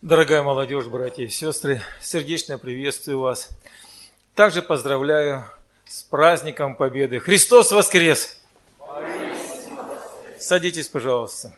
Дорогая молодежь, братья и сестры, сердечно приветствую вас. Также поздравляю с праздником Победы. Христос воскрес! Садитесь, пожалуйста.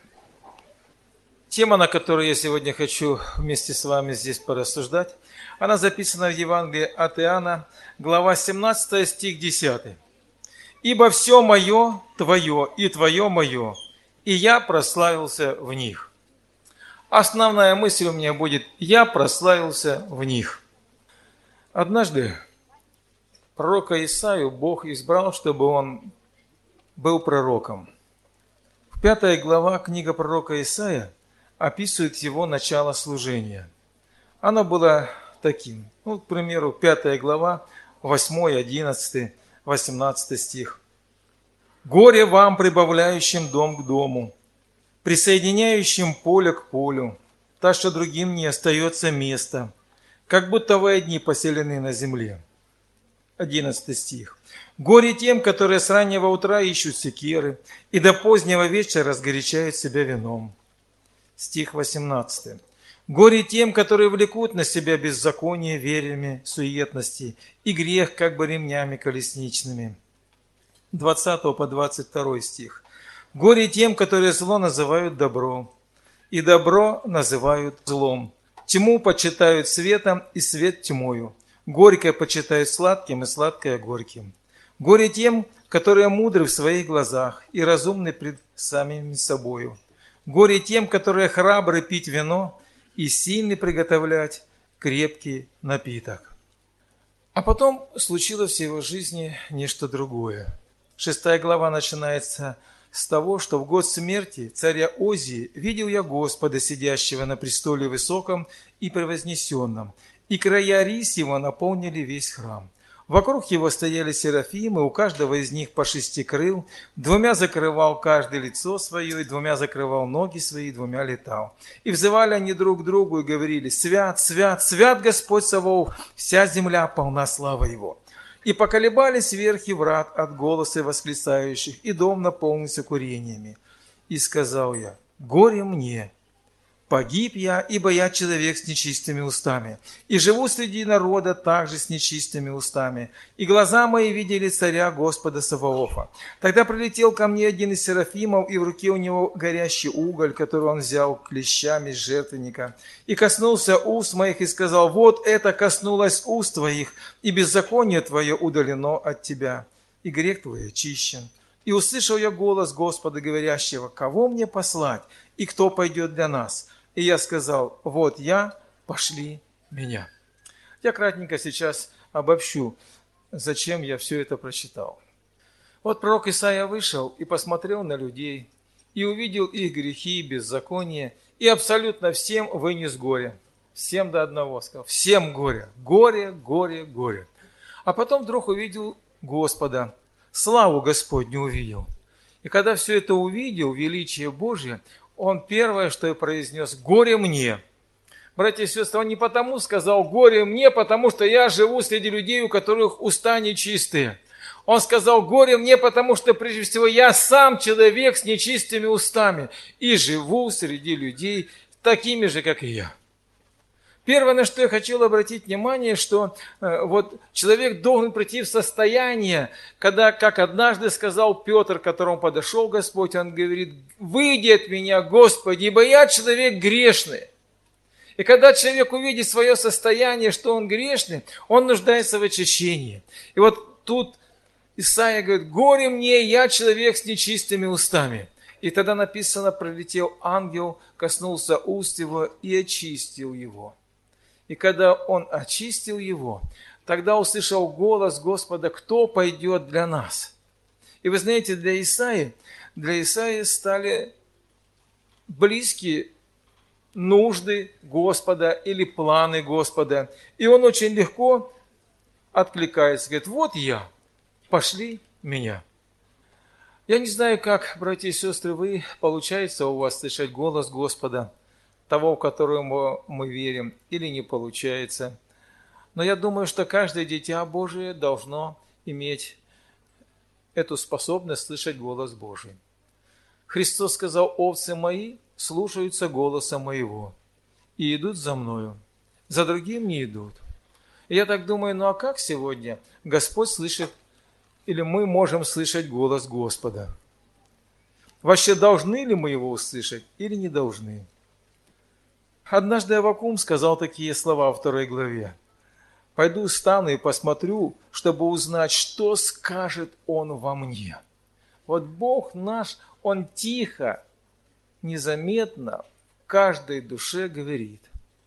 Тема, на которую я сегодня хочу вместе с вами здесь порассуждать, она записана в Евангелии от Иоанна, глава 17, стих 10. «Ибо все мое твое, и твое мое, и я прославился в них». Основная мысль у меня будет: «Я прославился в них». Однажды пророка Исаию Бог избрал, чтобы он был пророком. 5 глава книга пророка Исаия описывает его начало служения. Оно было таким. К примеру, 5 глава, 8, 11, 18 стих. «Горе вам, прибавляющим дом к дому, присоединяющим поле к полю, так что другим не остается места, как будто вы одни поселены на земле». 11 стих. «Горе тем, которые с раннего утра ищут секеры, и до позднего вечера разгорячают себя вином». Стих 18. «Горе тем, которые влекут на себя беззаконие верями суетности и грех, как бы ремнями колесничными». 20 по 22 стих. «Горе тем, которые зло называют добро, и добро называют злом. Тьму почитают светом, и свет тьмою. Горькое почитают сладким, и сладкое горьким. Горе тем, которые мудры в своих глазах и разумны пред самими собою. Горе тем, которые храбры пить вино и сильны приготовлять крепкий напиток». А потом случилось в его жизни нечто другое. 6 глава начинается с того, что в год смерти царя Озии видел я Господа, сидящего на престоле высоком и превознесенном, и края рис его наполнили весь храм. Вокруг его стояли серафимы, у каждого из них по 6 крыл, 2 закрывал каждое лицо свое, и 2 закрывал ноги свои, и 2 летал. И взывали они друг к другу и говорили: «Свят, свят, свят Господь Саваоф, вся земля полна славы Его». И поколебались верхи врат от голоса восклицающих, и дом наполнился курениями. И сказал я: «Горе мне! Погиб я, ибо я человек с нечистыми устами, и живу среди народа также с нечистыми устами, и глаза мои видели царя Господа Саваофа». Тогда прилетел ко мне один из серафимов, и в руке у него горящий уголь, который он взял клещами с жертвенника, и коснулся уст моих, и сказал: «Вот это коснулось уст твоих, и беззаконие твое удалено от тебя, и грех твой очищен». И услышал я голос Господа, говорящего: «Кого мне послать, и кто пойдет для нас?» И я сказал: «Вот я, пошли меня». Я кратенько сейчас обобщу, зачем я все это прочитал. Вот пророк Исаия вышел и посмотрел на людей, и увидел их грехи, беззаконие, и абсолютно всем вынес горе. Всем до одного сказал: всем горе, горе, горе, горе. А потом вдруг увидел Господа, славу Господню увидел. И когда все это увидел, величие Божие, он первое, что и произнес: «Горе мне». Братья и сестры, он не потому сказал: «Горе мне», потому что я живу среди людей, у которых уста нечистые. Он сказал: «Горе мне», потому что, прежде всего, я сам человек с нечистыми устами и живу среди людей такими же, как и я. Первое, на что я хотел обратить внимание, что вот человек должен прийти в состояние, когда, как однажды сказал Петр, к которому подошел Господь, он говорит: «Выйди от меня, Господи, ибо я человек грешный». И когда человек увидит свое состояние, что он грешный, он нуждается в очищении. И вот тут Исаия говорит: «Горе мне, я человек с нечистыми устами». И тогда написано: прилетел ангел, коснулся уст его и очистил его. И когда он очистил его, тогда услышал голос Господа: «Кто пойдет для нас?» И вы знаете, для Исаии стали близкие нужды Господа или планы Господа. И он очень легко откликается, говорит: «Вот я, пошли меня». Я не знаю, как, братья и сестры, получается у вас слышать голос Господа, того, в которого мы верим, или не получается. Но я думаю, что каждое дитя Божие должно иметь эту способность слышать голос Божий. Христос сказал: «Овцы мои слушаются голоса моего, и идут за мною, за другим не идут. И я так думаю, ну а как сегодня Господь слышит, или мы можем слышать голос Господа? Вообще должны ли мы его услышать или не должны? Однажды Аввакум сказал такие слова во 2 главе. «Пойду встану и посмотрю, чтобы узнать, что скажет Он во мне». Вот Бог наш, Он тихо, незаметно в каждой душе говорит.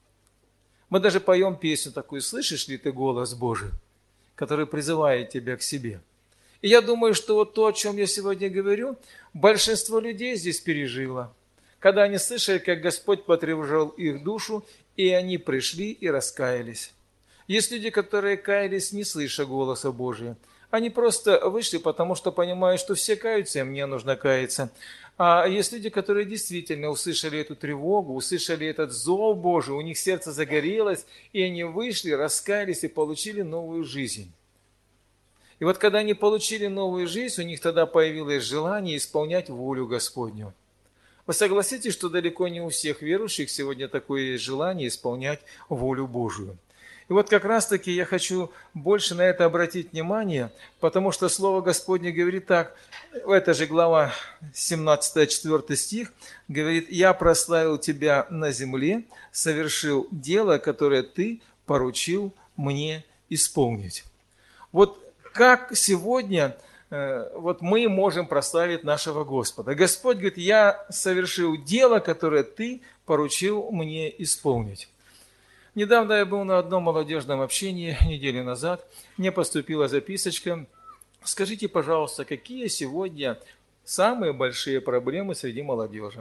Мы даже поем песню такую: «Слышишь ли ты голос Божий, который призывает тебя к себе?» И я думаю, что вот то, о чем я сегодня говорю, большинство людей здесь пережило, когда они слышали, как Господь потревожил их душу, и они пришли и раскаялись. Есть люди, которые каялись, не слыша голоса Божия. Они просто вышли, потому что понимают, что все каются, и мне нужно каяться. А есть люди, которые действительно услышали эту тревогу, услышали этот зов Божий, у них сердце загорелось, и они вышли, раскаялись и получили новую жизнь. И вот когда они получили новую жизнь, у них тогда появилось желание исполнять волю Господню. Вы согласитесь, что далеко не у всех верующих сегодня такое есть желание исполнять волю Божию. И вот как раз-таки я хочу больше на это обратить внимание, потому что Слово Господне говорит так, это же глава 17, 4 стих, говорит: «Я прославил тебя на земле, совершил дело, которое ты поручил мне исполнить». Вот как сегодня вот мы можем прославить нашего Господа? Господь говорит: «Я совершил дело, которое ты поручил мне исполнить». Недавно я был на одном молодежном общении, неделю назад. Мне поступила записочка. Скажите, пожалуйста, какие сегодня самые большие проблемы среди молодежи?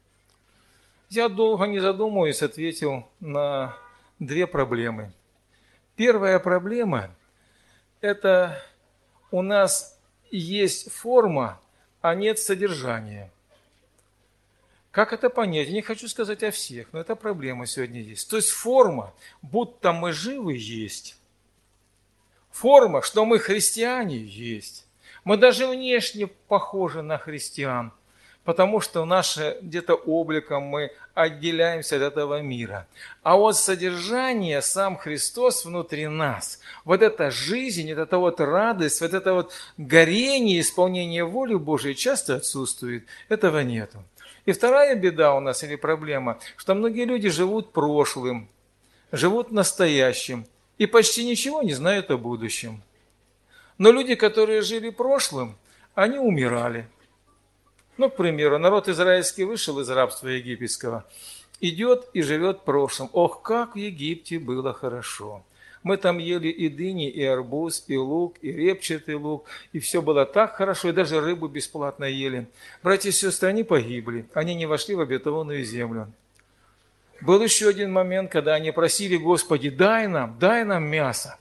Я долго не задумываясь ответил на 2 проблемы. Первая проблема – это у нас есть форма, а нет содержания. Как это понять? Я не хочу сказать о всех, но эта проблема сегодня есть. То есть форма, будто мы живы, есть. Форма, что мы христиане, есть. Мы даже внешне похожи на христиан, потому что наше где-то обликом мы отделяемся от этого мира. А вот содержание, сам Христос внутри нас, вот эта жизнь, вот эта вот радость, вот это вот горение, исполнение воли Божией часто отсутствует. Этого нету. И вторая беда у нас или проблема, что многие люди живут прошлым, живут настоящим и почти ничего не знают о будущем. Но люди, которые жили прошлым, они умирали. Ну, к примеру, народ израильский вышел из рабства египетского, идет и живет в прошлом. Ох, как в Египте было хорошо! Мы там ели и дыни, и арбуз, и лук, и репчатый лук, и все было так хорошо, и даже рыбу бесплатно ели. Братья и сестры, они погибли, они не вошли в обетованную землю. Был еще один момент, когда они просили: Господи, дай нам мясо.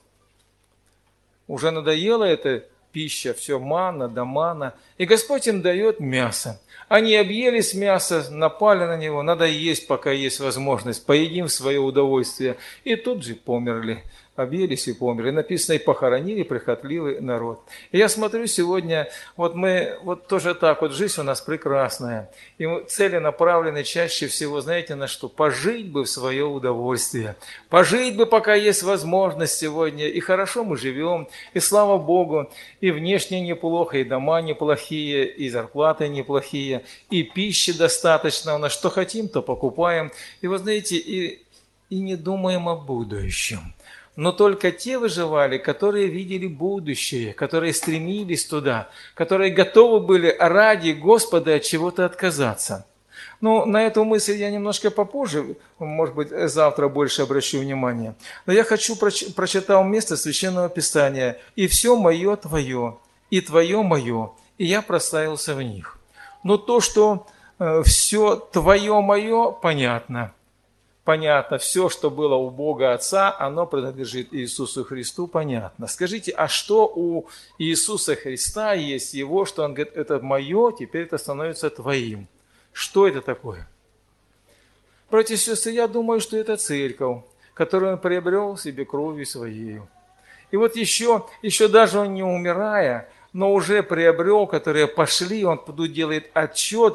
Уже надоела эта пища, все манна да манна, и Господь им дает мясо. Они объелись мяса, напали на него, надо есть, пока есть возможность, поедим в свое удовольствие, и тут же померли. Объелись и померли. Написано: и похоронили прихотливый народ. И я смотрю сегодня, вот мы, вот тоже так, вот жизнь у нас прекрасная. И мы целенаправлены чаще всего, знаете, на что? Пожить бы в свое удовольствие. Пожить бы, пока есть возможность сегодня. И хорошо мы живем, и слава Богу, и внешне неплохо, и дома неплохие, и зарплаты неплохие, и пищи достаточно у нас. Что хотим, то покупаем. И вы знаете, и не думаем о будущем. Но только те выживали, которые видели будущее, которые стремились туда, которые готовы были ради Господа от чего-то отказаться. Ну, на эту мысль я немножко попозже, может быть, завтра больше обращу внимание. Но я хочу прочитать место Священного Писания. «И все мое твое, и твое мое, и я прославился в них». Но то, что все твое мое, понятно. Понятно, все, что было у Бога Отца, оно принадлежит Иисусу Христу, понятно. Скажите, а что у Иисуса Христа есть Его, что Он говорит: это мое, теперь это становится твоим? Что это такое? Братья и сестры, я думаю, что это церковь, которую Он приобрел себе кровью Своей. И вот еще даже Он не умирая, но уже приобрел, которые пошли, Он тут делает отчет,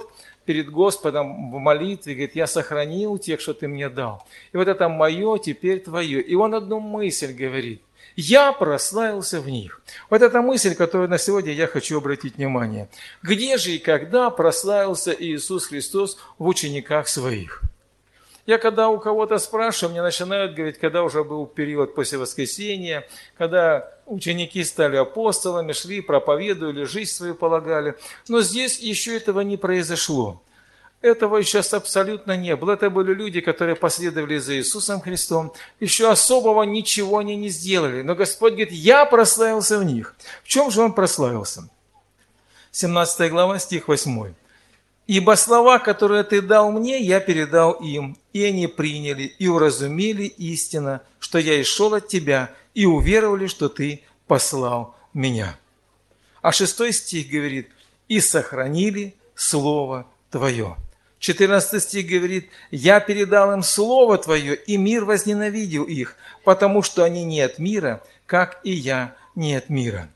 перед Господом в молитве, говорит, я сохранил тех, что ты мне дал. И вот это мое, теперь твое. И он одну мысль говорит. Я прославился в них. Вот эта мысль, которую на сегодня я хочу обратить внимание. Где же и когда прославился Иисус Христос в учениках своих? Я когда у кого-то спрашиваю, мне начинают говорить, когда уже был период после воскресения, когда ученики стали апостолами, шли, проповедовали, жизнь свою полагали. Но здесь еще этого не произошло. Этого сейчас абсолютно не было. Это были люди, которые последовали за Иисусом Христом. Еще особого ничего они не сделали. Но Господь говорит, я прославился в них. В чем же Он прославился? 17 глава, стих 8. «Ибо слова, которые ты дал мне, я передал им, и они приняли и уразумели истинно, что я и шел от тебя, и уверовали, что ты послал меня». А 6 стих говорит, «И сохранили слово твое». 14 стих говорит, «Я передал им слово твое, и мир возненавидел их, потому что они не от мира, как и я не от мира».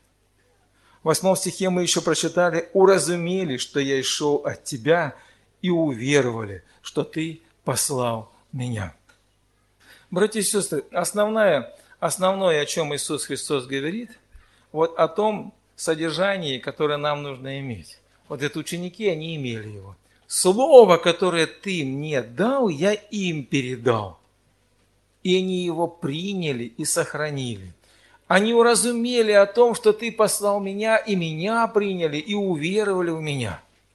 В 8 стихе мы еще прочитали, «Уразумели, что я и шел от тебя, и уверовали, что ты послал меня». Братья и сестры, основное, о чем Иисус Христос говорит, вот о том содержании, которое нам нужно иметь. Вот это ученики, они имели его. Слово, которое ты мне дал, я им передал. И они его приняли и сохранили. Они уразумели о том, что ты послал меня, и меня приняли, и уверовали в меня.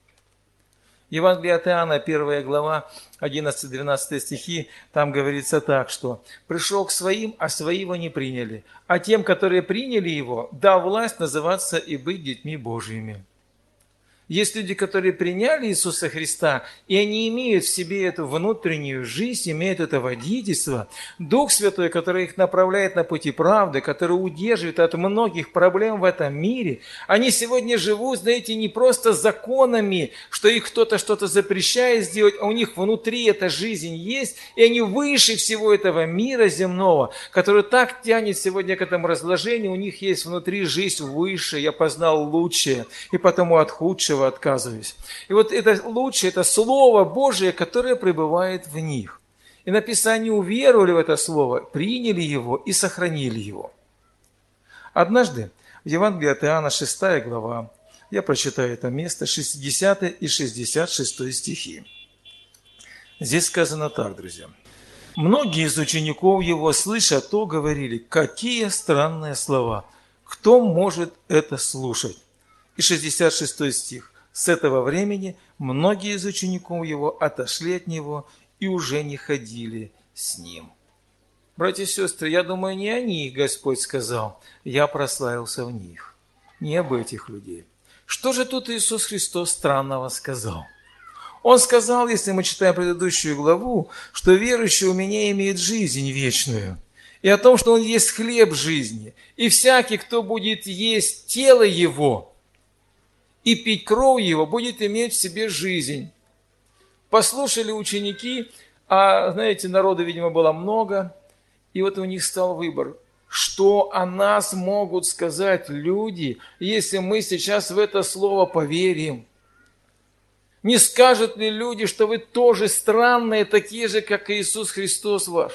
Евангелие от Иоанна, 1 глава, 11-12 стихи, там говорится так, что «Пришел к своим, а свои его не приняли, а тем, которые приняли его, дал власть называться и быть детьми Божьими». Есть люди, которые приняли Иисуса Христа, и они имеют в себе эту внутреннюю жизнь, имеют это водительство. Дух Святой, который их направляет на пути правды, который удерживает от многих проблем в этом мире, они сегодня живут, знаете, не просто законами, что их кто-то что-то запрещает сделать, а у них внутри эта жизнь есть, и они выше всего этого мира земного, который так тянет сегодня к этому разложению, у них есть внутри жизнь выше, я познал лучшее, и потому от худшего отказываюсь. И вот это лучшее, это Слово Божие, которое пребывает в них. И написано, они уверовали в это Слово, приняли его и сохранили его. Однажды в Евангелии от Иоанна, 6 глава, я прочитаю это место, 60 и 66 стихи. Здесь сказано так, друзья. «Многие из учеников его, слыша то, говорили, какие странные слова, кто может это слушать?» И 66 стих. «С этого времени многие из учеников его отошли от него и уже не ходили с ним». Братья и сестры, я думаю, не о них Господь сказал, я прославился в них. Не об этих людей. Что же тут Иисус Христос странного сказал? Он сказал, если мы читаем предыдущую главу, что верующий у меня имеет жизнь вечную. И о том, что Он есть хлеб жизни. И всякий, кто будет есть тело Его, и пить кровь его, будет иметь в себе жизнь. Послушали ученики, а, знаете, народу, видимо, было много, и вот у них стал выбор. Что о нас могут сказать люди, если мы сейчас в это слово поверим? Не скажут ли люди, что вы тоже странные, такие же, как Иисус Христос ваш?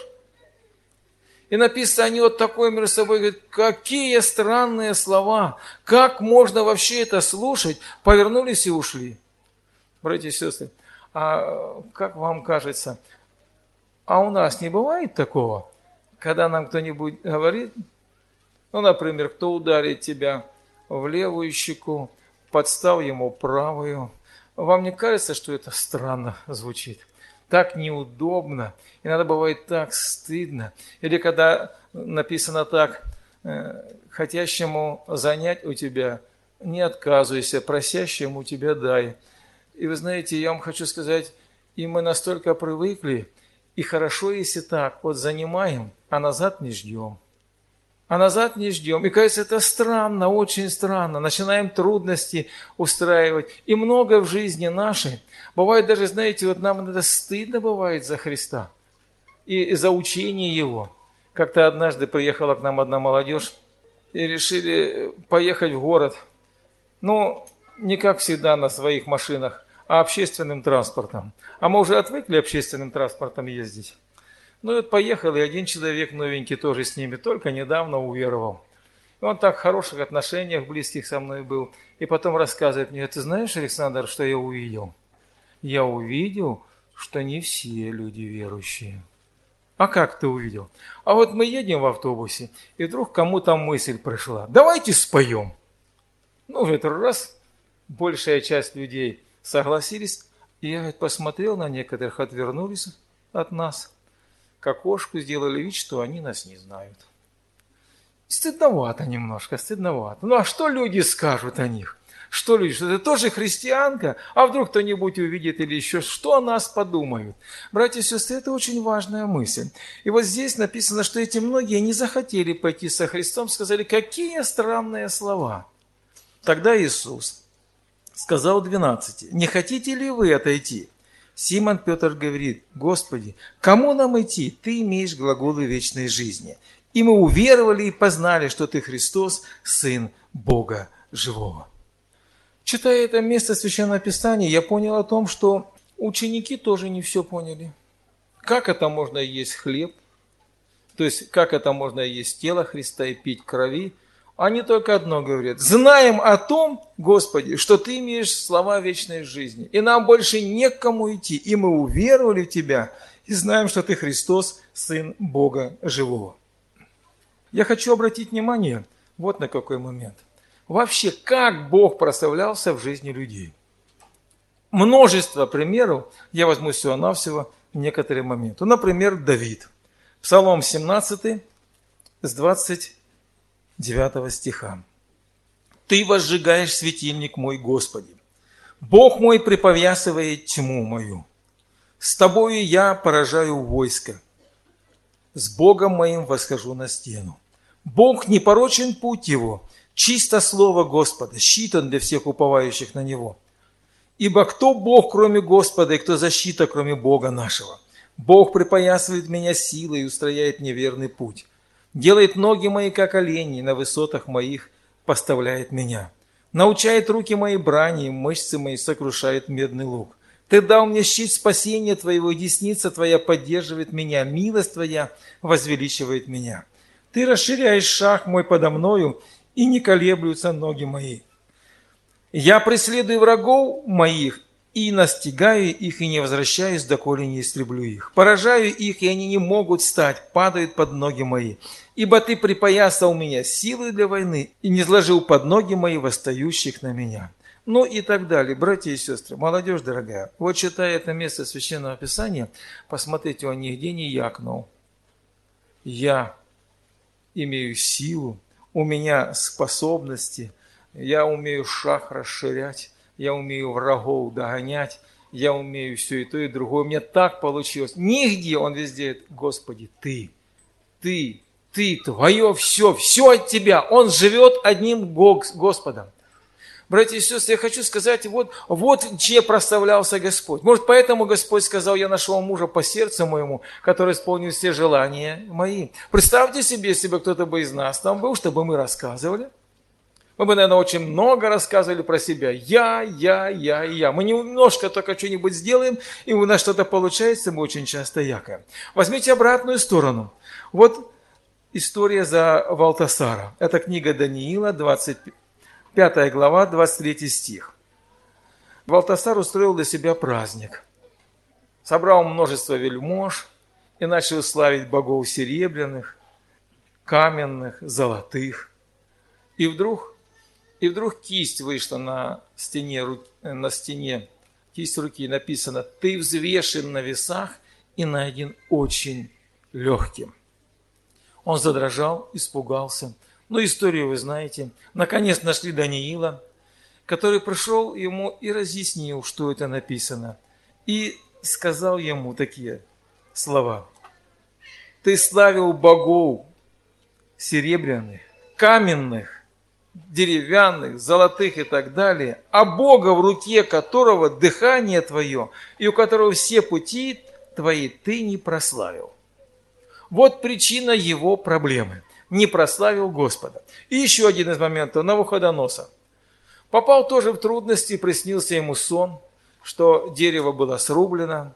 И написано, они вот такой между собой говорят, какие странные слова, как можно вообще это слушать? Повернулись и ушли. Братья и сестры, а как вам кажется, а у нас не бывает такого, когда нам кто-нибудь говорит, ну, например, кто ударит тебя в левую щеку, подстав ему правую. Вам не кажется, что это странно звучит? Так неудобно, иногда бывает так стыдно. Или когда написано так, хотящему занять у тебя, не отказывайся, просящему у тебя дай. И вы знаете, я вам хочу сказать, и мы настолько привыкли, и хорошо, если так, вот занимаем, а назад не ждем. А назад не ждем. И кажется, это странно, очень странно. Начинаем трудности устраивать. И много в жизни нашей. Бывает даже, знаете, вот нам иногда стыдно бывает за Христа. И за учение Его. Как-то однажды приехала к нам одна молодежь. И решили поехать в город. Ну, не как всегда на своих машинах, а общественным транспортом. А мы уже отвыкли общественным транспортом ездить. Ну и вот поехал, и один человек новенький тоже с ними, только недавно уверовал. И он так в хороших отношениях близких со мной был. И потом рассказывает мне: ты знаешь, Александр, что я увидел? Я увидел, что не все люди верующие. А как ты увидел? А вот мы едем в автобусе, и вдруг кому-то мысль пришла: давайте споем. Ну, в этот раз большая часть людей согласились. И я, говорит, посмотрел на некоторых, отвернулись от нас, к окошку сделали вид, что они нас не знают. Стыдновато немножко, стыдновато. Ну а что люди скажут о них? Что люди, что это тоже христианка? А вдруг кто-нибудь увидит или еще, что о нас подумают? Братья и сестры, это очень важная мысль. И вот здесь написано, что эти многие не захотели пойти со Христом, сказали: какие странные слова. Тогда Иисус сказал 12: не хотите ли вы отойти? Симон Петр говорит: Господи, кому нам идти? Ты имеешь глаголы вечной жизни. И мы уверовали и познали, что Ты Христос, Сын Бога Живого. Читая это место Священного Писания, я понял о том, что ученики тоже не все поняли. Как это можно есть хлеб? То есть, как это можно есть тело Христа и пить крови? Они только одно говорят: знаем о том, Господи, что Ты имеешь слова вечной жизни, и нам больше не к кому идти, и мы уверовали в Тебя, и знаем, что Ты Христос, Сын Бога Живого. Я хочу обратить внимание вот на какой момент. Вообще, как Бог прославлялся в жизни людей. Множество примеров, я возьму всего-навсего некоторые моменты. Например, Давид. Псалом 17 с 29 стиха. «Ты возжигаешь светильник мой, Господи. Бог мой припоясывает тьму мою. С Тобою я поражаю войско. С Богом моим восхожу на стену. Бог непорочен путь Его, чисто слово Господа, щит Он для всех уповающих на Него. Ибо кто Бог, кроме Господа, и кто защита, кроме Бога нашего? Бог припоясывает меня силой и устрояет мне верный путь. Делает ноги мои, как олени, на высотах моих поставляет меня. Научает руки мои брани, мышцы мои сокрушает медный лук. Ты дал мне щит спасения Твоего, и десница Твоя поддерживает меня, милость Твоя возвеличивает меня. Ты расширяешь шаг мой подо мною, и не колеблются ноги мои. Я преследую врагов моих, и настигаю их, и не возвращаюсь, доколе не истреблю их. Поражаю их, и они не могут встать, падают под ноги мои. Ибо Ты припоясал меня силой для войны, и не сложил под ноги мои восстающих на меня». Ну и так далее. Братья и сестры, молодежь дорогая, вот читая это место Священного Писания, посмотрите, он нигде не якнул. Я имею силу, у меня способности, я умею шаг расширять, я умею врагов догонять, я умею все и то, и другое. У меня так получилось. Нигде, он везде: Господи, Ты, Твое все от Тебя. Он живет одним Господом. Братья и сестры, я хочу сказать, вот чем прославлялся Господь. Может, поэтому Господь сказал: я нашел мужа по сердцу моему, который исполнил все желания мои. Представьте себе, если бы кто-то бы из нас там был, чтобы мы рассказывали. Мы бы, наверное, очень много рассказывали про себя. Я. Мы немножко только что-нибудь сделаем, и у нас что-то получается, мы очень часто якаем. Возьмите обратную сторону. Вот история за Валтасара. Это книга Даниила, 5 глава, 23 стих. Валтасар устроил для себя праздник. Собрал множество вельмож и начал славить богов серебряных, каменных, золотых. И вдруг кисть вышла на стене, кисть руки, написано: «Ты взвешен на весах и найден очень легким». Он задрожал, испугался. Ну, историю вы знаете. Наконец нашли Даниила, который пришел ему и разъяснил, что это написано. И сказал ему такие слова: «Ты славил богов серебряных, каменных, деревянных, золотых и так далее, а Бога, в руке которого дыхание твое и у которого все пути твои, ты не прославил». Вот причина его проблемы. Не прославил Господа. И еще один из моментов. Навуходоносор попал тоже в трудности, приснился ему сон, что дерево было срублено,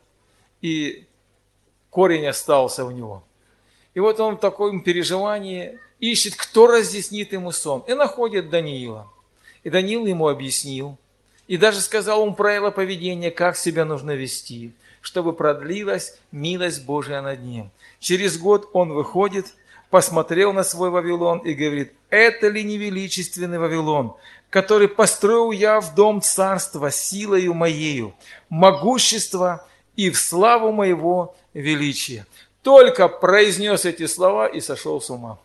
и корень остался у него. И вот он в таком переживании ищет, кто разъяснит ему сон. И находит Даниила. И Даниил ему объяснил. И даже сказал ему правила поведения, как себя нужно вести, чтобы продлилась милость Божия над ним. Через год он выходит, посмотрел на свой Вавилон и говорит: это ли не величественный Вавилон, который построил я в дом царства силою моею, могущество и в славу моего величия. Только произнес эти слова и сошел с ума.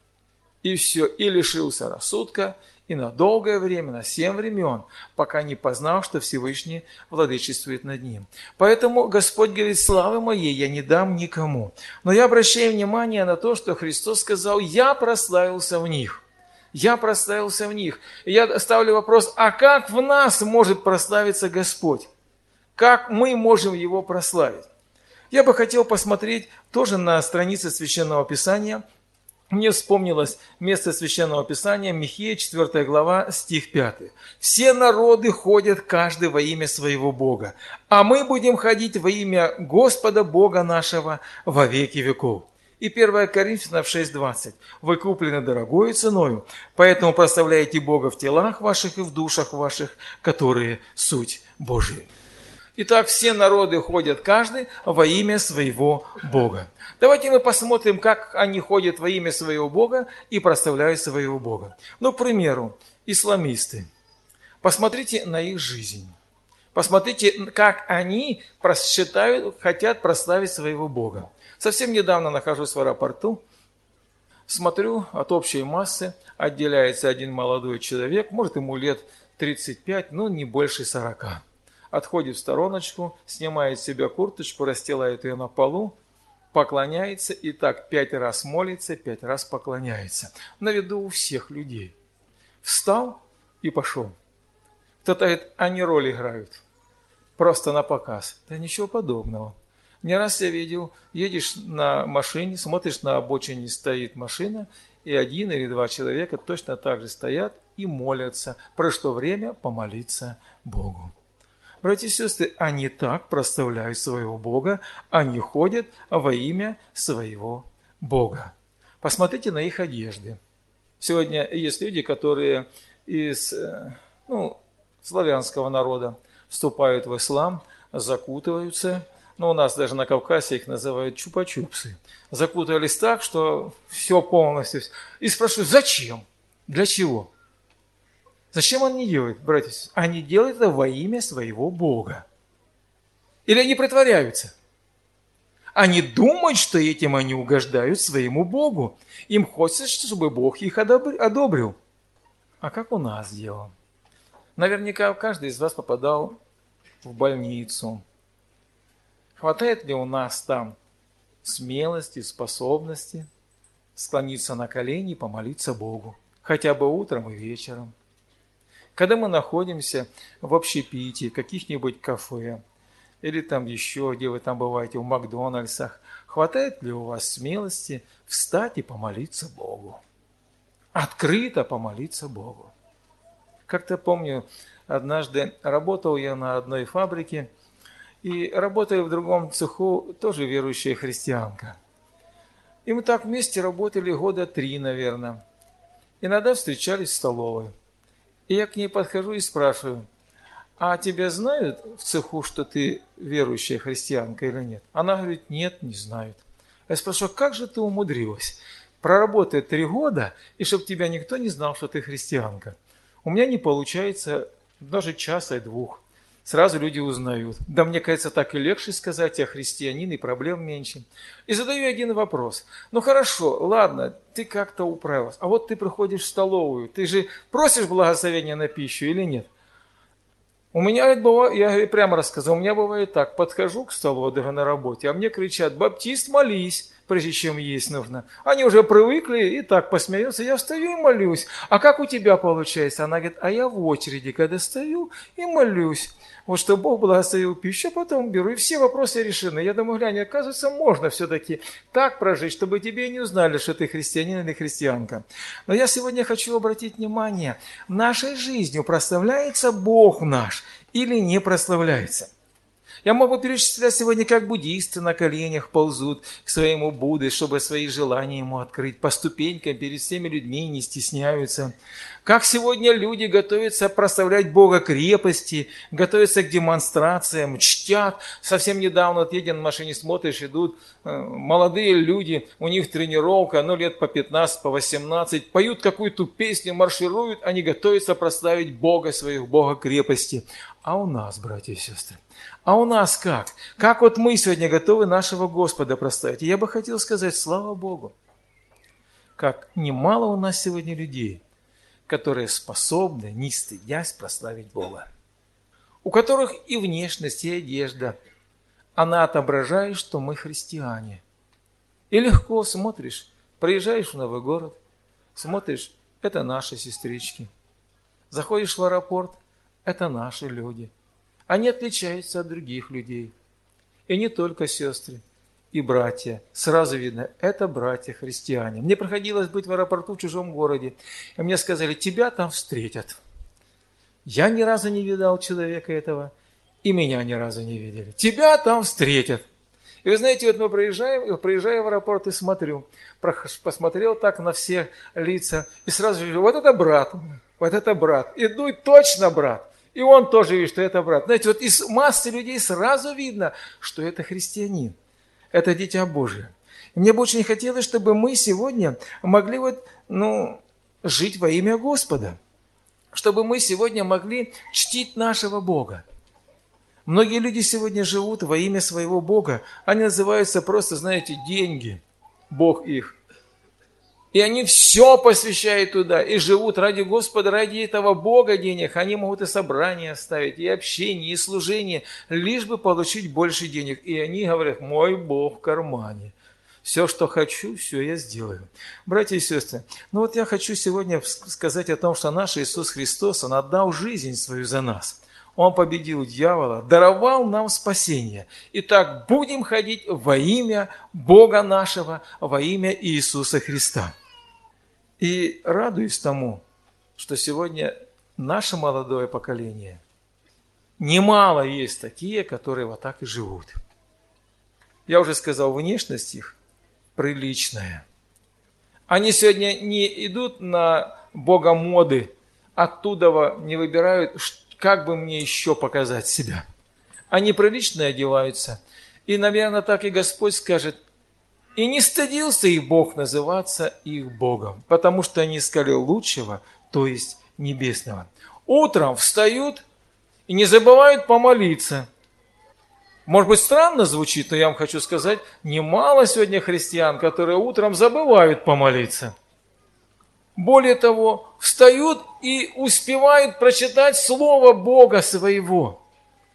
И все, и лишился рассудка, и на долгое время, на 7 времен, пока не познал, что Всевышний владычествует над ним. Поэтому Господь говорит: славы моей я не дам никому. Но я обращаю внимание на то, что Христос сказал: я прославился в них. Я прославился в них. И я ставлю вопрос: а как в нас может прославиться Господь? Как мы можем Его прославить? Я бы хотел посмотреть тоже на странице Священного Писания. Мне вспомнилось место Священного Писания, Михея, 4 глава, стих 5. «Все народы ходят, каждый во имя своего Бога, а мы будем ходить во имя Господа Бога нашего во веки веков». И 1 Коринфянам 6:20. «Вы куплены дорогою ценою, поэтому прославляйте Бога в телах ваших и в душах ваших, которые суть Божия». Итак, все народы ходят каждый во имя своего Бога. Давайте мы посмотрим, как они ходят во имя своего Бога и прославляют своего Бога. Ну, к примеру, исламисты. Посмотрите на их жизнь. Посмотрите, как они хотят прославить своего Бога. Совсем недавно нахожусь в аэропорту, смотрю, от общей массы отделяется один молодой человек, может, ему лет 35, но не больше 40. Отходит в стороночку, снимает с себя курточку, расстилает ее на полу, поклоняется и так 5 раз молится, 5 раз поклоняется. На виду у всех людей. Встал и пошел. Кто-то говорит: они роль играют. Просто на показ. Да ничего подобного. Не раз я видел, едешь на машине, смотришь, на обочине стоит машина, и 1 или 2 человека точно так же стоят и молятся. Прошло время помолиться Богу. Братья и сестры, они так прославляют своего Бога, они ходят во имя своего Бога. Посмотрите на их одежды. Сегодня есть люди, которые из славянского народа вступают в ислам, закутываются. У нас даже на Кавказе их называют чупа-чупсы. Закутались так, что все полностью. И спрашивают: зачем? Для чего? Зачем они делают, братья? Они делают это во имя своего Бога. Или они притворяются? Они думают, что этим они угождают своему Богу. Им хочется, чтобы Бог их одобрил. А как у нас дело? Наверняка каждый из вас попадал в больницу. Хватает ли у нас там смелости, способности склониться на колени и помолиться Богу? Хотя бы утром и вечером. Когда мы находимся в общепитии, в каких-нибудь кафе, или там еще, где вы там бываете, в Макдональдсах, хватает ли у вас смелости встать и помолиться Богу? Открыто помолиться Богу. Как-то помню, однажды работал я на одной фабрике, и работая в другом цеху, тоже верующая христианка. И мы так вместе работали 3 года, наверное. Иногда встречались в столовой. И я к ней подхожу и спрашиваю: а тебя знают в цеху, что ты верующая христианка или нет? Она говорит: нет, не знают. Я спрашиваю: как же ты умудрилась проработать 3 года, и чтобы тебя никто не знал, что ты христианка? У меня не получается даже часа и 2. Сразу люди узнают. Да мне кажется, так и легче сказать: я христианин, и проблем меньше. И задаю один вопрос. Ну хорошо, ладно, ты как-то управилась. А вот ты приходишь в столовую, ты же просишь благословения на пищу или нет? У меня бывает, я прямо рассказал, у меня бывает так: подхожу к столу, даже на работе, а мне кричат: баптист, молись, прежде чем есть нужно. Они уже привыкли и так посмеются, я встаю и молюсь. А как у тебя получается? Она говорит: а я в очереди, когда стою и молюсь. Вот что Бог благословил пищу, а потом беру, и все вопросы решены. Я думаю: глянь, оказывается, можно все-таки так прожить, чтобы тебе не узнали, что ты христианин или христианка. Но я сегодня хочу обратить внимание: нашей жизнью прославляется Бог наш, или не прославляется. Я могу перечислять сегодня, как буддисты на коленях ползут к своему Будде, чтобы свои желания ему открыть, по ступенькам перед всеми людьми не стесняются. Как сегодня люди готовятся прославлять Бога крепости, готовятся к демонстрациям, чтят. Совсем недавно, вот едем на машине, смотришь, идут молодые люди, у них тренировка, лет по 15, по 18, поют какую-то песню, маршируют, они готовятся прославить Бога своих, Бога крепости. А у нас, братья и сестры, а у нас как? Как вот мы сегодня готовы нашего Господа прославить? И я бы хотел сказать, слава Богу, как немало у нас сегодня людей, которые способны, не стыдясь, прославить Бога. У которых и внешность, и одежда, она отображает, что мы христиане. И легко смотришь, приезжаешь в новый город, смотришь, это наши сестрички. Заходишь в аэропорт, это наши люди. Они отличаются от других людей. И не только сестры, и братья. Сразу видно, это братья-христиане. Мне приходилось быть в аэропорту в чужом городе. И мне сказали, тебя там встретят. Я ни разу не видал человека этого, и меня ни разу не видели. Тебя там встретят. И вы знаете, вот мы приезжаю в аэропорт и смотрю. Посмотрел так на все лица, и сразу вижу, вот это брат, вот это брат. Иду, и точно брат. И он тоже видит, что это брат. Знаете, вот из массы людей сразу видно, что это христианин. Это дитя Божие. И мне бы очень хотелось, чтобы мы сегодня могли жить во имя Господа. Чтобы мы сегодня могли чтить нашего Бога. Многие люди сегодня живут во имя своего Бога. Они называются просто, знаете, деньги. Бог их. И они все посвящают туда, и живут ради Господа, ради этого Бога денег. Они могут и собрания оставить, и общение, и служение, лишь бы получить больше денег. И они говорят, мой Бог в кармане. Все, что хочу, все я сделаю. Братья и сестры, я хочу сегодня сказать о том, что наш Иисус Христос, Он отдал жизнь свою за нас. Он победил дьявола, даровал нам спасение. Итак, будем ходить во имя Бога нашего, во имя Иисуса Христа. И радуюсь тому, что сегодня наше молодое поколение, немало есть такие, которые вот так и живут. Я уже сказал, внешность их приличная. Они сегодня не идут на богомоды, оттуда не выбирают, как бы мне еще показать себя. Они прилично одеваются. И, наверное, так и Господь скажет, и не стыдился их Бог называться их Богом, потому что они искали лучшего, то есть небесного. Утром встают и не забывают помолиться. Может быть, странно звучит, но я вам хочу сказать, немало сегодня христиан, которые утром забывают помолиться. Более того, встают и успевают прочитать Слово Бога своего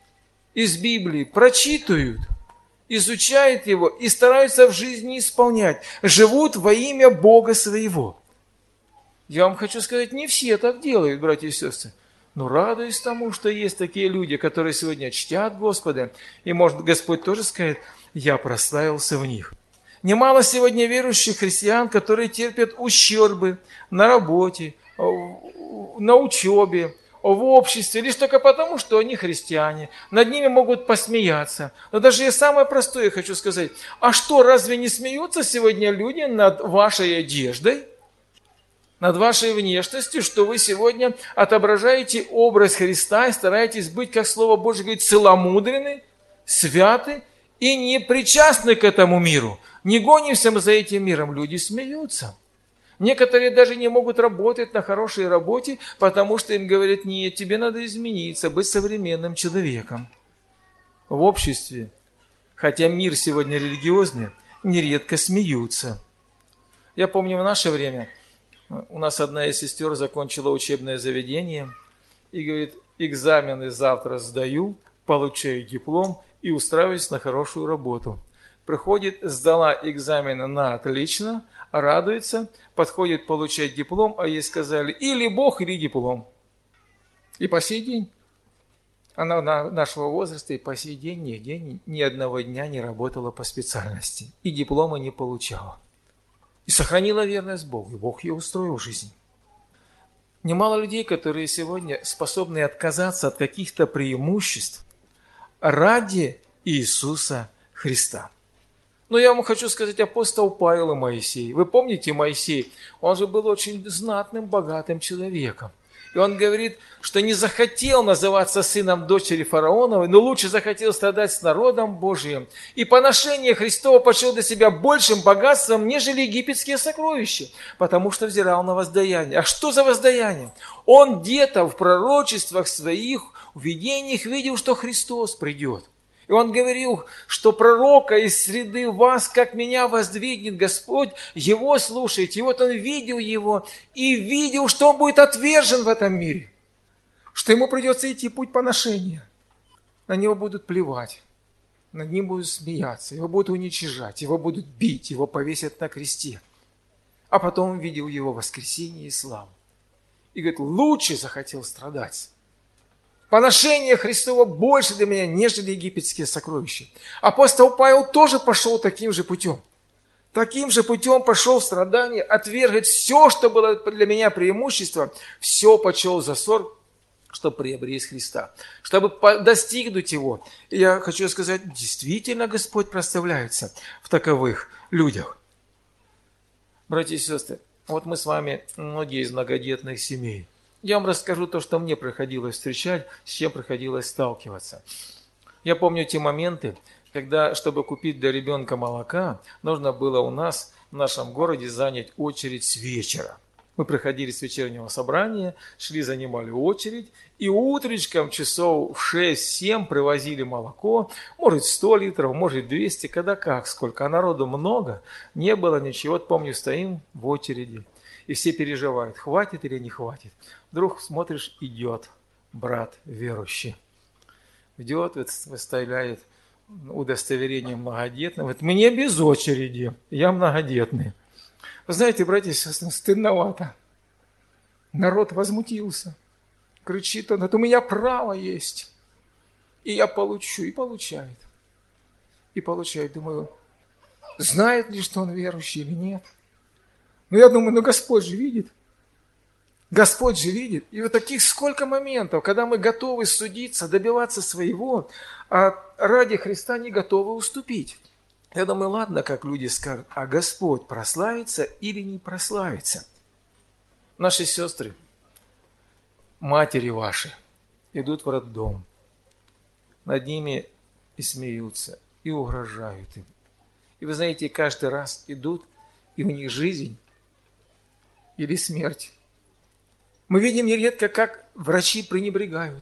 из Библии, прочитают, изучают его и стараются в жизни исполнять, живут во имя Бога своего. Я вам хочу сказать, не все так делают, братья и сестры. Но радуюсь тому, что есть такие люди, которые сегодня чтят Господа, и, может, Господь тоже скажет, я прославился в них. Немало сегодня верующих христиан, которые терпят ущербы на работе, на учебе, в обществе, лишь только потому, что они христиане. Над ними могут посмеяться. Но даже я самое простое хочу сказать. А что, разве не смеются сегодня люди над вашей одеждой? Над вашей внешностью, что вы сегодня отображаете образ Христа и стараетесь быть, как Слово Божье говорит, целомудрены, святы и не причастны к этому миру. Не гонимся мы за этим миром. Люди смеются. Некоторые даже не могут работать на хорошей работе, потому что им говорят, нет, тебе надо измениться, быть современным человеком. В обществе, хотя мир сегодня религиозный, нередко смеются. Я помню, в наше время у нас одна из сестер закончила учебное заведение и говорит, экзамены завтра сдаю, получаю диплом и устраиваюсь на хорошую работу. Приходит, сдала экзамены на отлично, радуется, подходит получать диплом, а ей сказали, или Бог, или диплом. И по сей день, она нашего возраста, и по сей день нигде ни одного дня не работала по специальности, и диплома не получала. И сохранила верность Богу, и Бог ее устроил в жизни. Немало людей, которые сегодня способны отказаться от каких-то преимуществ ради Иисуса Христа. Но я вам хочу сказать, апостол Павел и Моисей. Вы помните Моисей? Он же был очень знатным, богатым человеком. И он говорит, что не захотел называться сыном дочери фараоновой, но лучше захотел страдать с народом Божиим. И поношение Христово почел для себя большим богатством, нежели египетские сокровища, потому что взирал на воздаяние. А что за воздаяние? Он где-то в пророчествах своих, в видениях видел, что Христос придет. И он говорил, что пророка из среды вас, как меня воздвигнет Господь, его слушайте. И вот он видел его и видел, что он будет отвержен в этом мире. Что ему придется идти путь поношения. На него будут плевать, над ним будут смеяться, его будут уничижать, его будут бить, его повесят на кресте. А потом он видел его воскресение и славу. И говорит, лучше захотел страдать. Поношение Христово больше для меня, нежели египетские сокровища. Апостол Павел тоже пошел таким же путем. Таким же путем пошел в страдания, отвергать все, что было для меня преимущество, все почел за ссор, чтобы приобрести Христа, чтобы достигнуть Его. И я хочу сказать, действительно Господь прославляется в таковых людях. Братья и сестры, вот мы с вами, многие из многодетных семей. Я вам расскажу то, что мне приходилось встречать, с чем приходилось сталкиваться. Я помню те моменты, когда, чтобы купить для ребенка молока, нужно было у нас в нашем городе занять очередь с вечера. Мы приходили с вечернего собрания, шли, занимали очередь, и утречком часов в 6-7 привозили молоко, может 100 литров, может 200, когда как, сколько. А народу много, не было ничего. Вот помню, стоим в очереди. И все переживают, хватит или не хватит. Вдруг смотришь, идет брат верующий. Идет, выставляет удостоверение многодетного. Говорит, мне без очереди, я многодетный. Вы знаете, братья и сестры, стыдновато. Народ возмутился. Кричит он, это у меня право есть. И я получу, и получает. И получает. Думаю, знает ли, что он верующий или нет. Но я думаю, Господь же видит. Господь же видит. И вот таких сколько моментов, когда мы готовы судиться, добиваться своего, а ради Христа не готовы уступить. Я думаю, ладно, как люди скажут, а Господь прославится или не прославится? Наши сестры, матери ваши, идут в роддом. Над ними и смеются, и угрожают им. И вы знаете, каждый раз идут, и у них жизнь или смерть. Мы видим нередко, как врачи пренебрегают,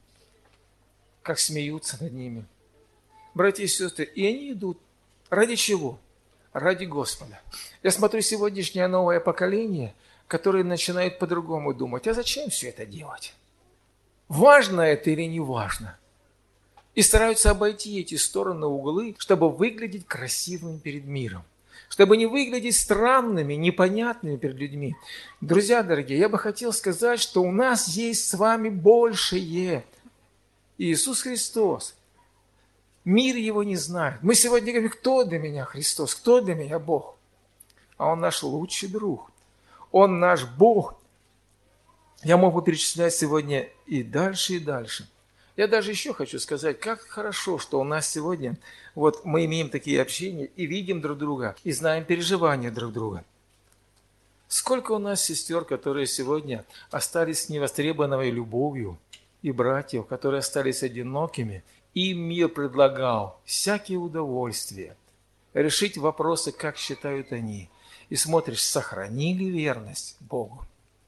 как смеются над ними. Братья и сестры, и они идут. Ради чего? Ради Господа. Я смотрю сегодняшнее новое поколение, которое начинает по-другому думать. А зачем все это делать? Важно это или не важно? И стараются обойти эти стороны, углы, чтобы выглядеть красивым перед миром. Чтобы не выглядеть странными, непонятными перед людьми. Друзья дорогие, я бы хотел сказать, что у нас есть с вами большее. Иисус Христос. Мир его не знает. Мы сегодня говорим, кто для меня Христос, кто для меня Бог? А Он наш лучший друг. Он наш Бог. Я мог бы перечислять сегодня и дальше, и дальше. Я даже еще хочу сказать, как хорошо, что у нас сегодня, вот мы имеем такие общения и видим друг друга, и знаем переживания друг друга. Сколько у нас сестер, которые сегодня остались с невостребованной любовью, и братьев, которые остались одинокими, им мир предлагал всякие удовольствия, решить вопросы, как считают они, и смотришь, сохранили верность Богу.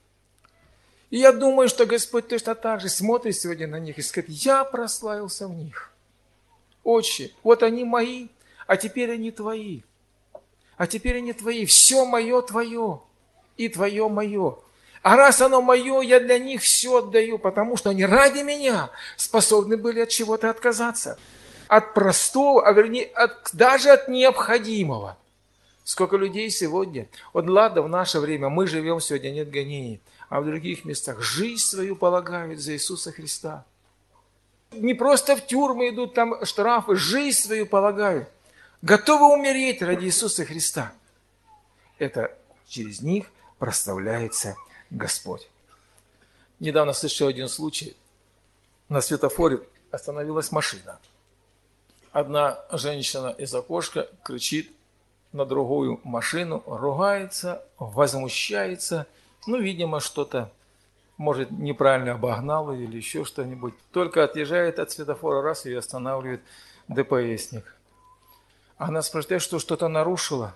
И я думаю, что Господь точно так же смотрит сегодня на них и скажет, я прославился в них. Отче, вот они мои, а теперь они твои. А теперь они твои. Все мое твое, и твое мое. А раз оно мое, я для них все отдаю, потому что они ради меня способны были от чего-то отказаться. От простого, а вернее, даже от необходимого. Сколько людей сегодня, вот ладно, в наше время мы живем сегодня, нет гонений, а в других местах жизнь свою полагают за Иисуса Христа. Не просто в тюрьмы идут, там штрафы, жизнь свою полагают. Готовы умереть ради Иисуса Христа. Это через них прославляется Господь. Недавно слышал один случай. На светофоре остановилась машина. Одна женщина из окошка кричит на другую машину, ругается, возмущается. Видимо, что-то, может, неправильно обогнал ее или еще что-нибудь. Только отъезжает от светофора, раз, ее останавливает ДПСник. Она спрашивает, что что-то нарушила?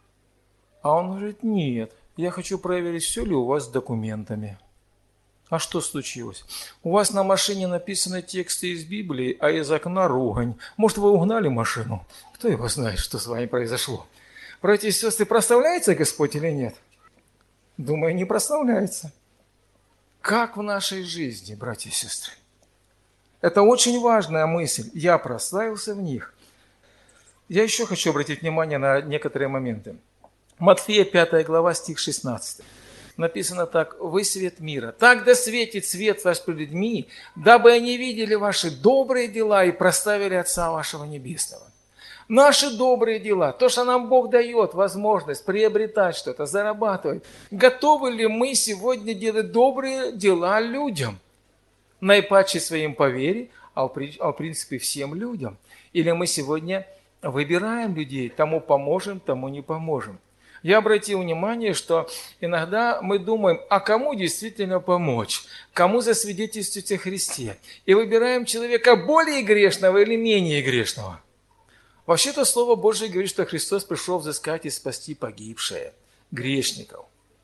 А он говорит, нет, я хочу проверить, все ли у вас с документами. А что случилось? У вас на машине написаны тексты из Библии, а из окна ругань. Может, вы угнали машину? Кто его знает, что с вами произошло? Братья и сестры, прославляется Господь или нет? Думаю, не прославляется. Как в нашей жизни, братья и сестры? Это очень важная мысль. Я прославился в них. Я еще хочу обратить внимание на некоторые моменты. Матфея 5 глава, стих 16. Написано так: «Вы свет мира. Так да светит свет ваш пред людьми, дабы они видели ваши добрые дела и прославили Отца вашего Небесного». Наши добрые дела, то, что нам Бог дает возможность приобретать что-то, зарабатывать. Готовы ли мы сегодня делать добрые дела людям? Наипаче своим по вере, а в принципе всем людям. Или мы сегодня выбираем людей, тому поможем, тому не поможем. Я обратил внимание, что иногда мы думаем, а кому действительно помочь, кому засвидетельствовать о Христе. И выбираем человека более грешного или менее грешного. Вообще-то Слово Божие говорит, что Христос пришел взыскать и спасти погибшие, грешников.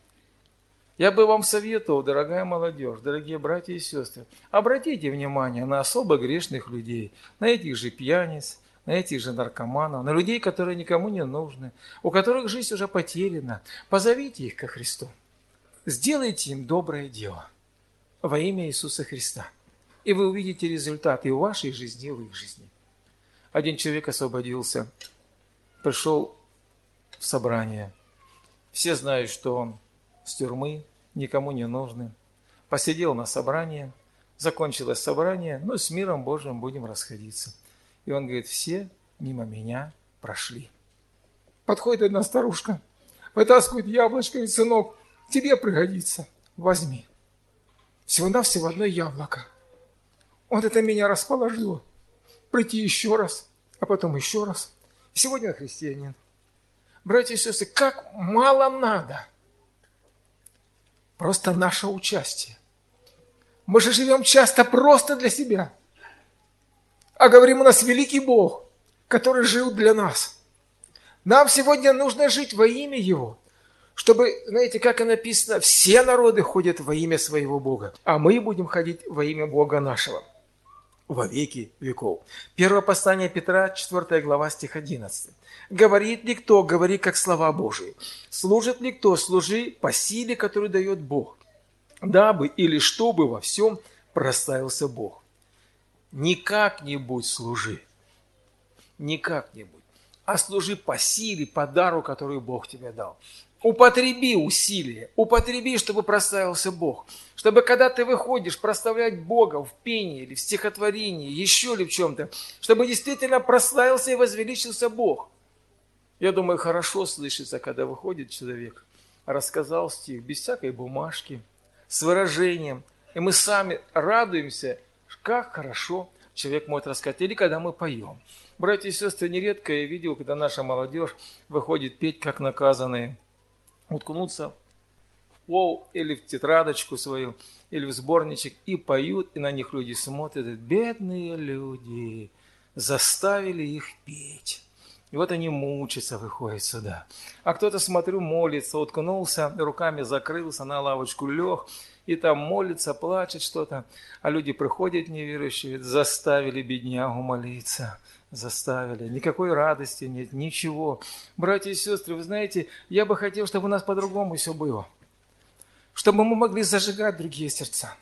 Я бы вам советовал, дорогая молодежь, дорогие братья и сестры, обратите внимание на особо грешных людей, на этих же пьяниц, на этих же наркоманов, на людей, которые никому не нужны, у которых жизнь уже потеряна. Позовите их ко Христу. Сделайте им доброе дело во имя Иисуса Христа. И вы увидите результат и в вашей жизни, и в их жизни. Один человек освободился, пришел в собрание. Все знают, что он с тюрьмы, никому не нужный. Посидел на собрании, закончилось собрание, с миром Божьим будем расходиться. И он говорит, все мимо меня прошли. Подходит одна старушка, вытаскивает яблочко, говорит, сынок, тебе пригодится, возьми. Всего-навсего одно яблоко. Вот это меня расположило. Прийти еще раз, а потом еще раз. Сегодня христианин. Братья и сестры, как мало надо. Просто наше участие. Мы же живем часто просто для себя. А говорим, у нас великий Бог, который жил для нас. Нам сегодня нужно жить во имя Его, чтобы, знаете, как и написано, все народы ходят во имя своего Бога, а мы будем ходить во имя Бога нашего во веки веков. Первое послание Петра, 4 глава, стих 11. «Говорит ли кто, говори как слова Божии. Служит ли кто, служи по силе, которую дает Бог, дабы или чтобы во всем прославился Бог». Не как-нибудь служи, не как-нибудь, а служи по силе, по дару, который Бог тебе дал. Употреби усилия, употреби, чтобы прославился Бог. Чтобы когда ты выходишь прославлять Бога в пении или в стихотворении, еще ли в чем-то, чтобы действительно прославился и возвеличился Бог. Я думаю, хорошо слышится, когда выходит человек, рассказал стих без всякой бумажки, с выражением, и мы сами радуемся, как хорошо человек может рассказать. Или когда мы поем. Братья и сестры, нередко я видел, когда наша молодежь выходит петь, как наказанные, уткнуться в пол или в тетрадочку свою, или в сборничек, и поют, и на них люди смотрят, бедные люди, заставили их петь. И вот они мучатся, выходят сюда. А кто-то, смотрю, молится, уткнулся, руками закрылся, на лавочку лег, и там молится, плачет что-то. А люди приходят неверующие, заставили беднягу молиться. Заставили. Никакой радости нет, ничего. Братья и сестры, вы знаете, я бы хотел, чтобы у нас по-другому все было. Чтобы мы могли зажигать другие сердца.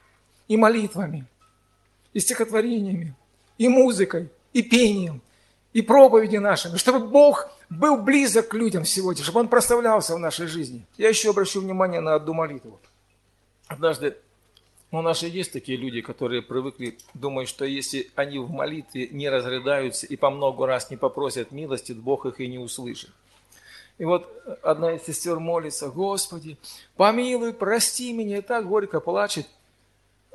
И молитвами, и стихотворениями, и музыкой, и пением, и проповеди нашими. Чтобы Бог был близок к людям сегодня, чтобы Он прославлялся в нашей жизни. Я еще обращу внимание на одну молитву. Однажды у нас же есть такие люди, которые привыкли думать, что если они в молитве не разрыдаются и по много раз не попросят милости, Бог их и не услышит. И вот одна из сестер молится, Господи, помилуй, прости меня, и так горько плачет.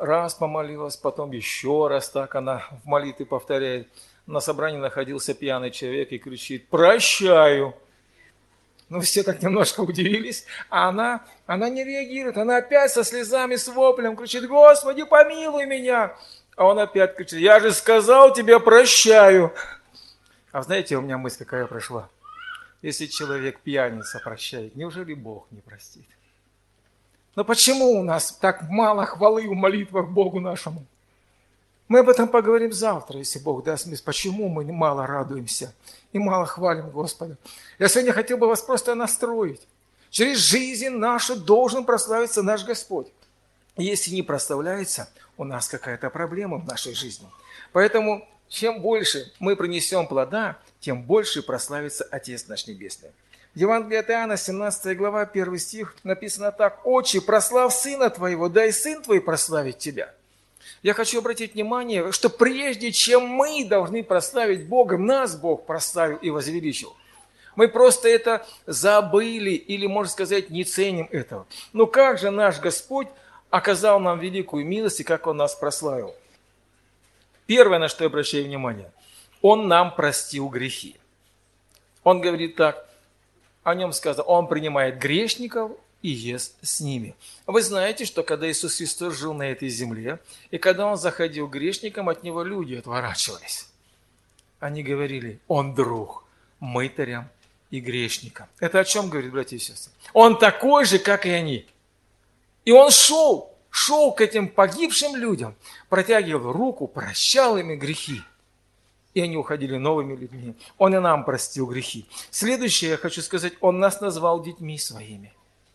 раз помолилась, потом еще раз так она в молитве повторяет. На собрании находился пьяный человек и кричит: «Прощаю!» Ну, все так немножко удивились, а она не реагирует. Она опять со слезами, с воплем кричит: «Господи, помилуй меня!» А он опять кричит: «Я же сказал тебе, прощаю!» А знаете, у меня мысль какая прошла? Если человек пьяница прощает, неужели Бог не простит? Но почему у нас так мало хвалы в молитвах Богу нашему? Мы об этом поговорим завтра, если Бог даст мне. Почему мы мало радуемся и мало хвалим Господа? Я сегодня хотел бы вас просто настроить. Через жизнь нашу должен прославиться наш Господь. Если не прославляется, у нас какая-то проблема в нашей жизни. Поэтому, чем больше мы принесем плода, тем больше прославится Отец наш Небесный. В Евангелии от Иоанна, 17 глава, 1 стих, написано так: «Отче, прослав Сына Твоего, дай Сын Твой прославить Тебя». Я хочу обратить внимание, что прежде чем мы должны прославить Бога, нас Бог прославил и возвеличил. Мы просто это забыли или, можно сказать, не ценим этого. Но как же наш Господь оказал нам великую милость и как Он нас прославил? Первое, на что я обращаю внимание, Он нам простил грехи. Он говорит так, о Нем сказано: Он принимает грешников и ест с ними. Вы знаете, что когда Иисус Христос жил на этой земле, и когда Он заходил к грешникам, от Него люди отворачивались. Они говорили: Он друг мытарям и грешникам. Это о чем говорит, братья и сестры? Он такой же, как и они. И Он шел к этим погибшим людям, протягивал руку, прощал им грехи. И они уходили новыми людьми. Он и нам простил грехи. Следующее, я хочу сказать, Он нас назвал детьми Своими.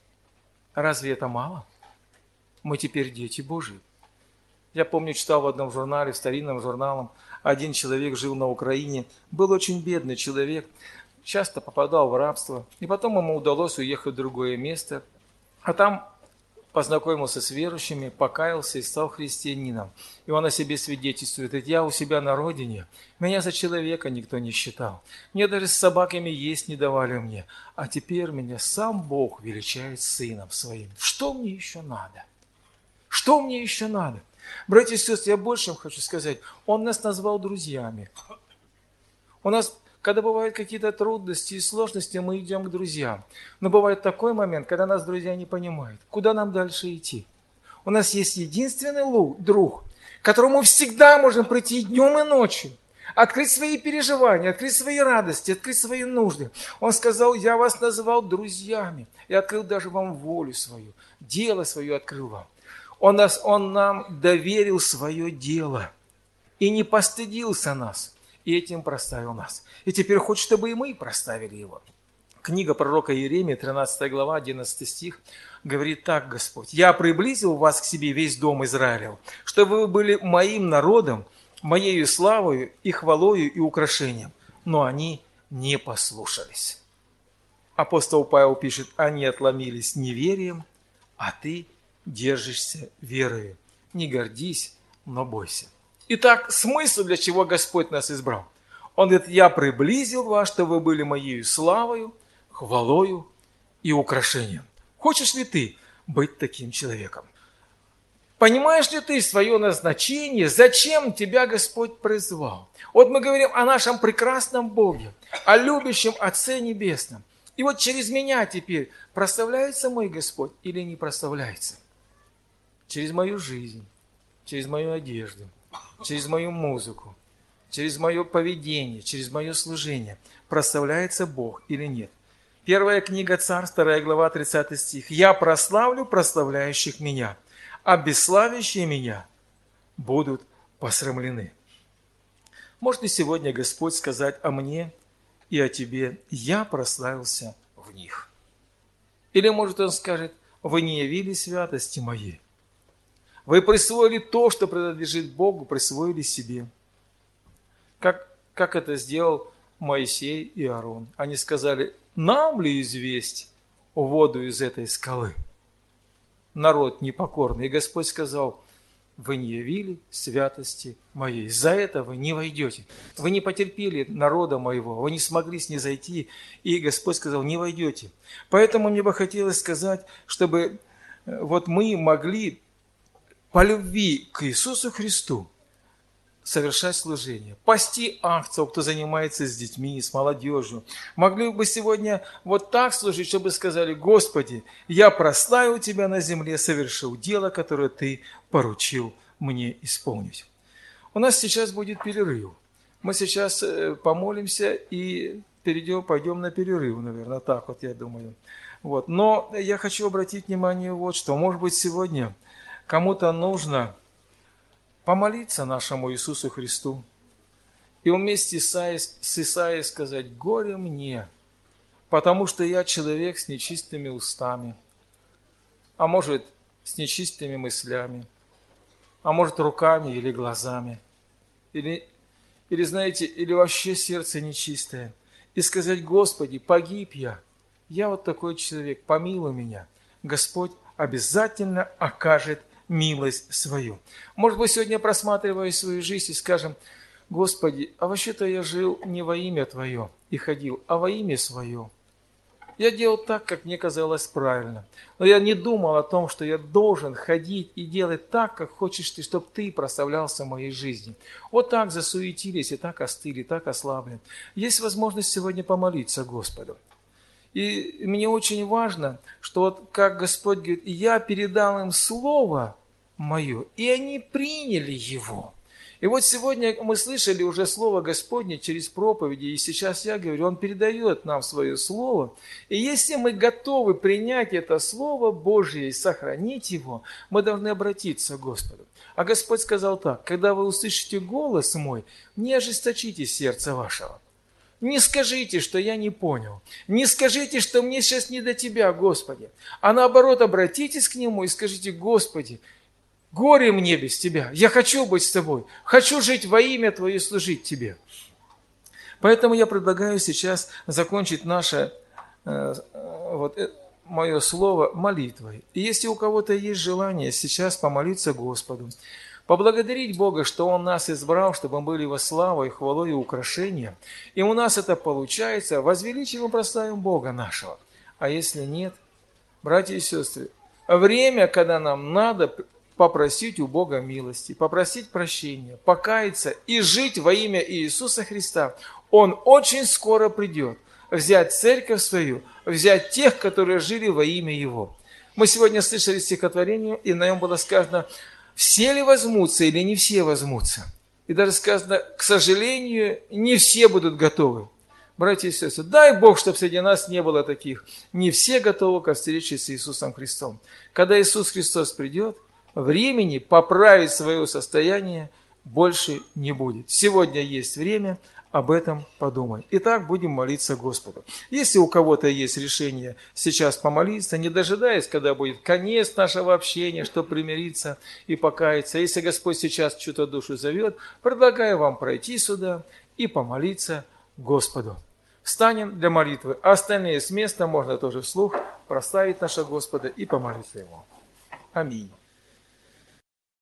Разве это мало? Мы теперь дети Божьи. Я помню, читал в одном журнале, в старинном журнале, один человек жил на Украине, был очень бедный человек, часто попадал в рабство, и потом ему удалось уехать в другое место, а там познакомился с верующими, покаялся и стал христианином. И он о себе свидетельствует: «Ведь я у себя на родине, меня за человека никто не считал, мне даже с собаками есть не давали мне, а теперь меня сам Бог величает сыном своим. Что мне еще надо? Что мне еще надо?» Братья и сестры, я больше вам хочу сказать, Он нас назвал друзьями. У нас, когда бывают какие-то трудности и сложности, мы идем к друзьям. Но бывает такой момент, когда нас друзья не понимают, куда нам дальше идти. У нас есть единственный друг, к которому всегда можем прийти днем и ночью, открыть свои переживания, открыть свои радости, открыть свои нужды. Он сказал: «Я вас назвал друзьями, и открыл даже вам волю свою, дело свое открыл вам». Он нам доверил свое дело и не постыдился нас, и этим прославил нас. И теперь хочет, чтобы и мы прославили Его. Книга пророка Иеремии, 13 глава, 11 стих, говорит так: «Господь, я приблизил вас к себе, весь дом Израилев, чтобы вы были моим народом, моею славою и хвалою и украшением». Но они не послушались. Апостол Павел пишет: «Они отломились неверием, а ты держишься верою. Не гордись, но бойся». Итак, смысл, для чего Господь нас избрал. Он говорит: «Я приблизил вас, чтобы вы были моею славою, хвалою и украшением». Хочешь ли ты быть таким человеком? Понимаешь ли ты свое назначение, зачем тебя Господь призвал? Вот мы говорим о нашем прекрасном Боге, о любящем Отце Небесном. И вот через меня теперь прославляется мой Господь или не прославляется? Через мою жизнь, через мою одежду, через мою музыку, через мое поведение, через мое служение прославляется Бог или нет? Первая книга Царств, 2 глава, 30 стих. «Я прославлю прославляющих меня, а бесславящие меня будут посрамлены». Может ли сегодня Господь сказать о мне и о тебе: «Я прославился в них»? Или может Он скажет: «Вы не явили святости моей». Вы присвоили то, что принадлежит Богу, присвоили себе. Как это сделал Моисей и Аарон. Они сказали: «Нам ли известь воду из этой скалы?» Народ непокорный. И Господь сказал: «Вы не явили святости моей. За это вы не войдете. Вы не потерпели народа моего, вы не смогли снизойти». И Господь сказал: «Не войдете». Поэтому мне бы хотелось сказать, чтобы вот мы могли по любви к Иисусу Христу совершать служение, пасти акцию, кто занимается с детьми, с молодежью. Могли бы сегодня вот так служить, чтобы сказали: Господи, я прославил Тебя на земле, совершил дело, которое Ты поручил мне исполнить. У нас сейчас будет перерыв. Мы сейчас помолимся и пойдем на перерыв, наверное, так вот я думаю. Вот. Но я хочу обратить внимание вот что. Может быть, сегодня кому-то нужно помолиться нашему Иисусу Христу и вместе с Исаией сказать: «Горе мне, потому что я человек с нечистыми устами, а может, с нечистыми мыслями, а может, руками или глазами, или знаете, или вообще сердце нечистое». И сказать: Господи, погиб я вот такой человек, помилуй меня. Господь обязательно окажет милость свою. Может быть, сегодня, просматривая свою жизнь, и скажем: Господи, а вообще-то я жил не во имя Твое и ходил, а во имя свое. Я делал так, как мне казалось правильно. Но я не думал о том, что я должен ходить и делать так, как хочешь Ты, чтобы Ты прославлялся в моей жизни. Вот так засуетились, и так остыли, и так ослабли. Есть возможность сегодня помолиться Господу. И мне очень важно, что вот как Господь говорит: я передал им Слово Мое, и они приняли его. И вот сегодня мы слышали уже Слово Господне через проповеди, и сейчас я говорю, Он передает нам свое Слово. И если мы готовы принять это Слово Божье и сохранить его, мы должны обратиться к Господу. А Господь сказал так: когда вы услышите голос мой, не ожесточите сердце вашего. Не скажите, что я не понял. Не скажите, что мне сейчас не до Тебя, Господи. А наоборот, обратитесь к Нему и скажите: Господи, горе мне без Тебя. Я хочу быть с Тобой. Хочу жить во имя Твое и служить Тебе. Поэтому я предлагаю сейчас закончить мое слово молитвой. И если у кого-то есть желание сейчас помолиться Господу, поблагодарить Бога, что Он нас избрал, чтобы мы были Его славой, хвалой и украшением. И у нас это получается. Возвеличим и прославим Бога нашего. А если нет, братья и сестры, время, когда нам надо попросить у Бога милости, попросить прощения, покаяться и жить во имя Иисуса Христа, Он очень скоро придет. Взять церковь свою, взять тех, которые жили во имя Его. Мы сегодня слышали стихотворение, и на нем было сказано: все ли возьмутся или не все возьмутся? И даже сказано: к сожалению, не все будут готовы. Братья и сестры, дай Бог, чтобы среди нас не было таких. Не все готовы ко встрече с Иисусом Христом. Когда Иисус Христос придет, времени поправить свое состояние больше не будет. Сегодня есть время, об этом подумай. Итак, будем молиться Господу. Если у кого-то есть решение сейчас помолиться, не дожидаясь, когда будет конец нашего общения, чтобы примириться и покаяться. Если Господь сейчас чью-то душу зовет, предлагаю вам пройти сюда и помолиться Господу. Встанем для молитвы, а остальные с места можно тоже вслух прославить нашего Господа и помолиться Ему. Аминь.